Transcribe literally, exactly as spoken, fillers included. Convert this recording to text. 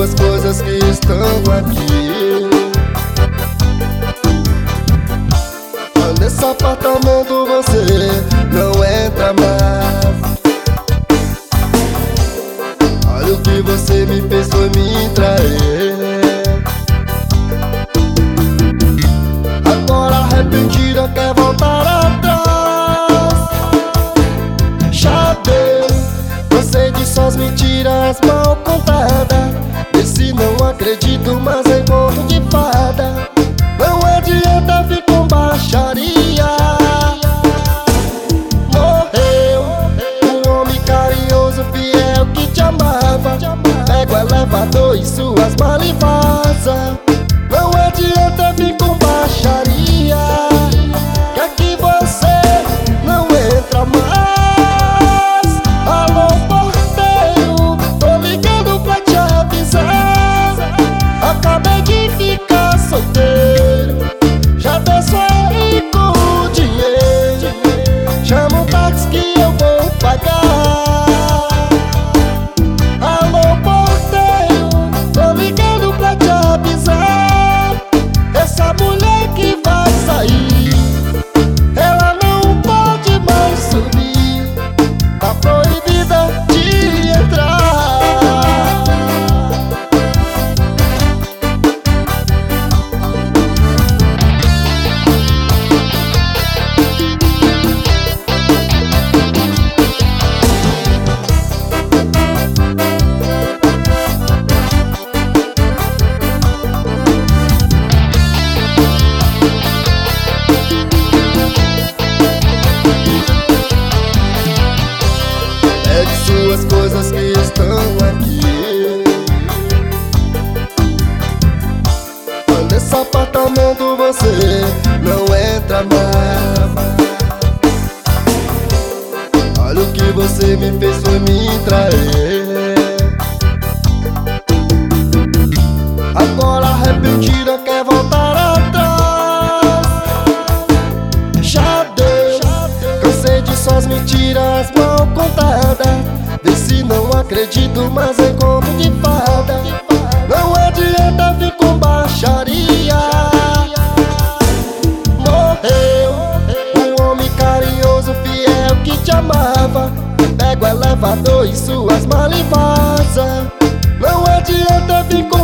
suas coisas que estão aqui. Nesse apartamento você não entra mais. Olha o que você me fez, foi me trair. Agora arrependida quer voltar atrás. Já deu, você disse as mentiras mal contadas. Desse não acredito, mas é conto de fada. Não adianta vir com baixaria. Morreu um homem carinhoso, fiel, que te amava. Pega o elevador e suas malas e vaza. Não adianta vir com baixaria, que aqui você não entra mais. Alô, porteiro, tô ligando pra te avisar. Acabei de ficar solteiro, já desço aí com o dinheiro. Chama um táxi que eu vou pagar. Alô, porteiro, tô ligando pra te avisar. Essa mulher que vai sair, ela não pode mais subir, tá proibida de entrar. Suas coisas que estão aqui. Nesse apartamento você não entra mais. Olha o que você me fez, foi me trair. Agora arrependida quer voltar atrás. Já deu, cansei de suas mentiras mal contadas. Desse não acredito, mas é conto de fada. Não adianta vir com baixaria. Morreu um homem carinhoso, fiel, que te amava. Pega o elevador e suas malas e vaza. Não adianta vir com